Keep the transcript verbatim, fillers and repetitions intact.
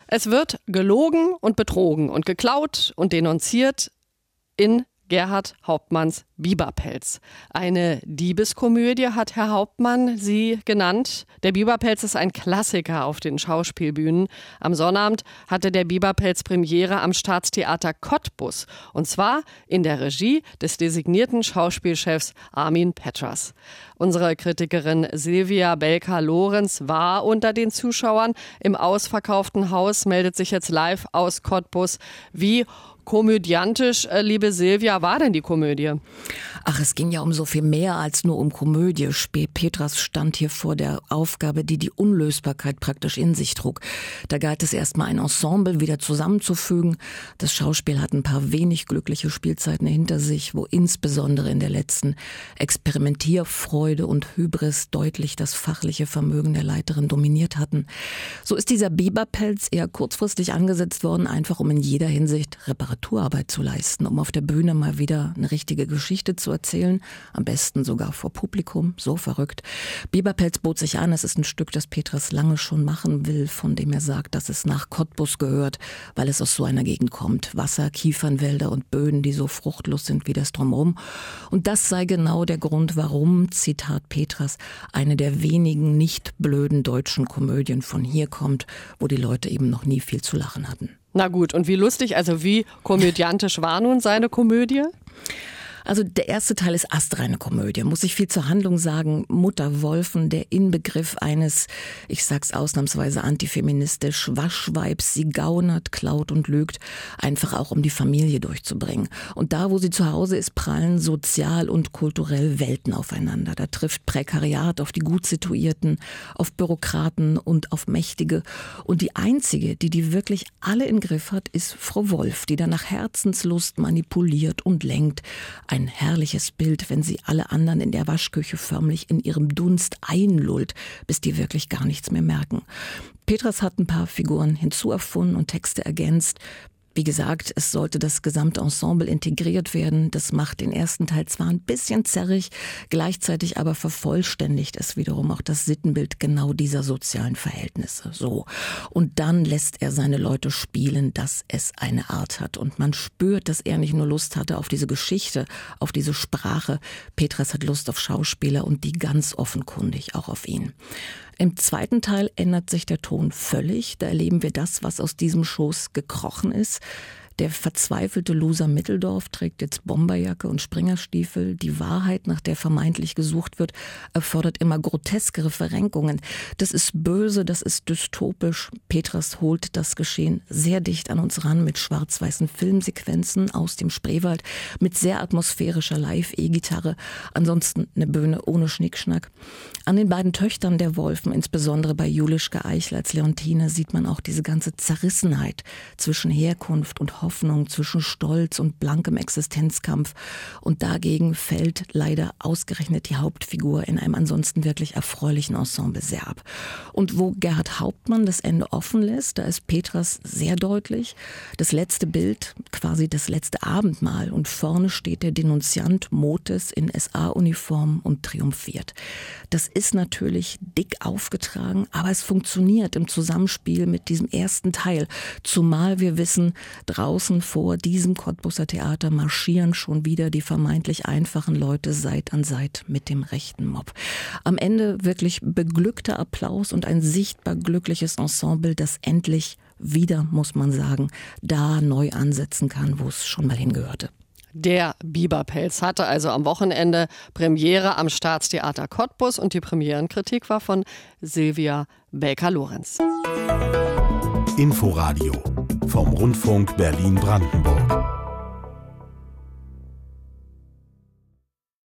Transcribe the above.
Es wird gelogen und betrogen und geklaut und denunziert in Gerhart Hauptmanns Biberpelz. Eine Diebeskomödie hat Herr Hauptmann sie genannt. Der Biberpelz ist ein Klassiker auf den Schauspielbühnen. Am Sonnabend hatte der Biberpelz Premiere am Staatstheater Cottbus. Und zwar in der Regie des designierten Schauspielchefs Armin Petras. Unsere Kritikerin Silvia Belka-Lorenz war unter den Zuschauern im ausverkauften Haus, meldet sich jetzt live aus Cottbus. Wie komödiantisch, liebe Silvia, war denn die Komödie? Ach, es ging ja um so viel mehr als nur um Komödie. Petras stand hier vor der Aufgabe, die die Unlösbarkeit praktisch in sich trug. Da galt es erstmal ein Ensemble wieder zusammenzufügen. Das Schauspiel hat ein paar wenig glückliche Spielzeiten hinter sich, wo insbesondere in der letzten Experimentierfreude und Hybris deutlich das fachliche Vermögen der Leiterin dominiert hatten. So ist dieser Biberpelz eher kurzfristig angesetzt worden, einfach um in jeder Hinsicht Reparaturarbeit zu leisten, um auf der Bühne mal wieder eine richtige Geschichte zu erzählen, am besten sogar vor Publikum, so verrückt. Biberpelz bot sich an, es ist ein Stück, das Petras lange schon machen will, von dem er sagt, dass es nach Cottbus gehört, weil es aus so einer Gegend kommt. Wasser, Kiefernwälder und Böden, die so fruchtlos sind wie das Drumherum. Und das sei genau der Grund, warum, Zitat Petras, eine der wenigen nicht blöden deutschen Komödien von hier kommt, wo die Leute eben noch nie viel zu lachen hatten. Na gut, und wie lustig, also wie komödiantisch war nun seine Komödie? Also der erste Teil ist astreine Komödie, muss ich viel zur Handlung sagen. Mutter Wolfen, der Inbegriff eines, ich sag's ausnahmsweise antifeministisch, Waschweibs. Sie gaunert, klaut und lügt, einfach auch um die Familie durchzubringen. Und da, wo sie zu Hause ist, prallen sozial und kulturell Welten aufeinander. Da trifft Prekariat auf die Gutsituierten, auf Bürokraten und auf Mächtige. Und die einzige, die die wirklich alle im Griff hat, ist Frau Wolf, die dann nach Herzenslust manipuliert und lenkt. Ein herrliches Bild, wenn sie alle anderen in der Waschküche förmlich in ihrem Dunst einlullt, bis die wirklich gar nichts mehr merken. Petras hat ein paar Figuren hinzuerfunden und Texte ergänzt. Wie gesagt, es sollte das gesamte Ensemble integriert werden. Das macht den ersten Teil zwar ein bisschen zerrig, gleichzeitig aber vervollständigt es wiederum auch das Sittenbild genau dieser sozialen Verhältnisse. So. Und dann lässt er seine Leute spielen, dass es eine Art hat. Und man spürt, dass er nicht nur Lust hatte auf diese Geschichte, auf diese Sprache. Petras hat Lust auf Schauspieler und die ganz offenkundig auch auf ihn. Im zweiten Teil ändert sich der Ton völlig. Da erleben wir das, was aus diesem Schoß gekrochen ist. Der verzweifelte Loser Mitteldorf trägt jetzt Bomberjacke und Springerstiefel. Die Wahrheit, nach der vermeintlich gesucht wird, erfordert immer groteskere Verrenkungen. Das ist böse, das ist dystopisch. Petras holt das Geschehen sehr dicht an uns ran mit schwarz-weißen Filmsequenzen aus dem Spreewald, mit sehr atmosphärischer Live-E-Gitarre. Ansonsten eine Bühne ohne Schnickschnack. An den beiden Töchtern der Wolfen, insbesondere bei Julischka Eichel als Leontine, sieht man auch diese ganze Zerrissenheit zwischen Herkunft und Hoffnung, zwischen Stolz und blankem Existenzkampf. Und dagegen fällt leider ausgerechnet die Hauptfigur in einem ansonsten wirklich erfreulichen Ensemble sehr ab. Und wo Gerhart Hauptmann das Ende offen lässt, da ist Petras sehr deutlich. Das letzte Bild, quasi das letzte Abendmahl. Und vorne steht der Denunziant Motes in S A-Uniform und triumphiert. Das ist natürlich dick aufgetragen, aber es funktioniert im Zusammenspiel mit diesem ersten Teil. Zumal wir wissen, draußen vor diesem Cottbuser Theater marschieren schon wieder die vermeintlich einfachen Leute Seit an Seit mit dem rechten Mob. Am Ende wirklich beglückter Applaus und ein sichtbar glückliches Ensemble, das endlich wieder, muss man sagen, da neu ansetzen kann, wo es schon mal hingehörte. Der Biberpelz hatte also am Wochenende Premiere am Staatstheater Cottbus und die Premierenkritik war von Silvia Belka-Lorenz. Inforadio vom Rundfunk Berlin-Brandenburg.